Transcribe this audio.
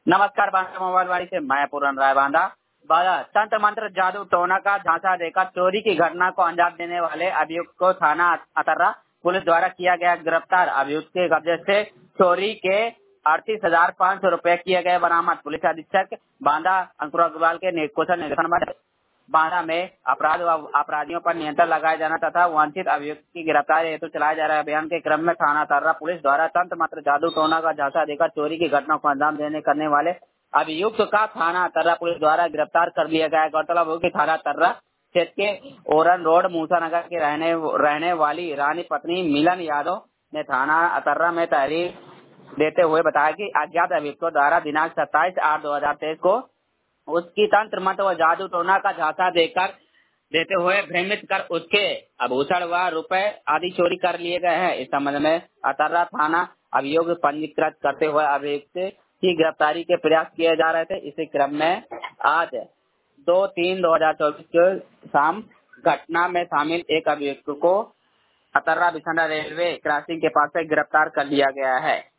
नमस्कार, बांदा मोबाइल वाड़ी से मैं पूरन राय बांदा। तंत्र मंत्र जादू टोना का झांसा देकर चोरी की घटना को अंजाम देने वाले अभियुक्त को थाना अतर्रा पुलिस द्वारा किया गया गिरफ्तार। अभियुक्त के कब्जे से चोरी के 38,500 रुपए किए गए बरामद। पुलिस अधीक्षक बांदा अंकुर अग्रवाल के कुशल निरीक्षण में बांदा में अपराध व अपराधियों पर नियंत्रण लगाया जाना तथा वांछित अभियुक्त की गिरफ्तारी हेतु चलाए जा रहे अभियान के क्रम में थाना अतर्रा पुलिस द्वारा तंत्र मंत्र जादू टोना का झांसा देकर चोरी की घटना को अंजाम देने करने वाले अभियुक्त का थाना अतर्रा पुलिस द्वारा गिरफ्तार कर लिया गया है। गौरतलब हो कि थाना अतर्रा क्षेत्र के ओरन रोड मूसा नगर के रहने वाली रानी पत्नी मिलन यादव ने थाना अतर्रा में तहरीर देते हुए बताया कि अज्ञात अभियुक्तों द्वारा दिनांक 27/8/2023 को उसकी तंत्र मंत्र व जादू टोना का झांसा देते हुए भ्रमित कर उसके आभूषण व रुपए आदि चोरी कर लिए गए हैं। इस संबंध में अतर्रा थाना अभियोग पंजीकृत करते हुए अभियुक्त की गिरफ्तारी के प्रयास किए जा रहे थे। इसी क्रम में आज 2/3/2024 के शाम घटना में शामिल एक अभियुक्त को अतर्रा बिसंडा रेलवे क्रॉसिंग के पास से गिरफ्तार कर लिया गया है।